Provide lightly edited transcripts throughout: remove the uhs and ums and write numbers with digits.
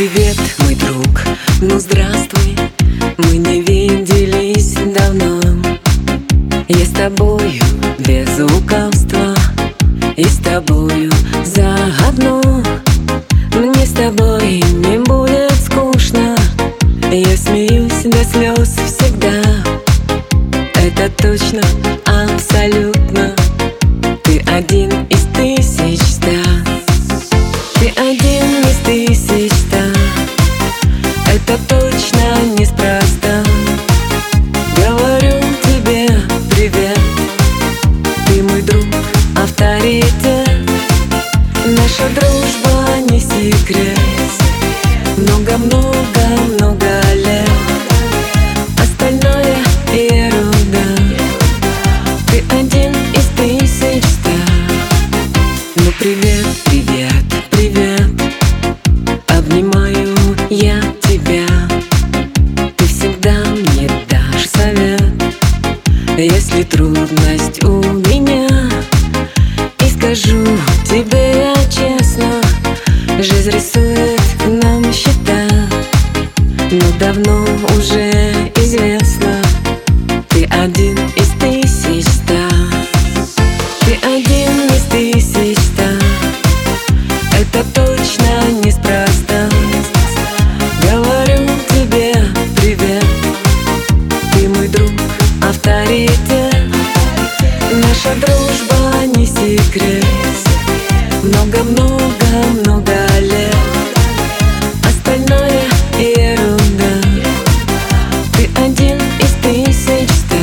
привет, мой друг, ну здравствуй. Мы не виделись давно. Я с тобою без лукавства и с тобою заодно. Мне с тобой не будет скучно. Я смеюсь до слез всегда. Это точно, абсолютно. Ты один из тысяч ста. Ты один из тысяч ста. Это точно неспроста. Говорю тебе привет. Ты мой друг, авторитет. Наша дружба не секрет. Много-много-много лет. Остальное ерунда. Ты один из тысяч ста. Ну привет, привет, привет. Обнимаю я тебя. Ты всегда мне дашь совет, если трудность у меня. И скажу тебе я честно, жизнь рисует нам счета. Но давно уже известно, ты один из тысяч ста. Ты один из тысяч ста. Это точно неспроста. Говорю тебе привет. Ты мой друг, авторитет. Наша дружба не секрет. Много-много-много лет. Остальное ерунда. Ты один из тысяч ста.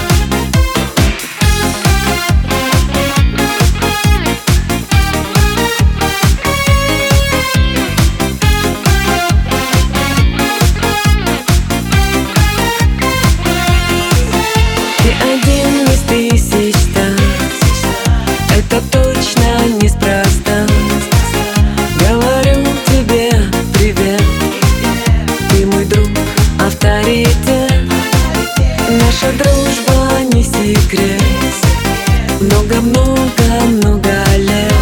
Ты один из тысяч ста. Это точно неспроста. Говорю тебе привет. Ты мой друг, авторитет. Наша дружба не секрет. Много-много-много лет.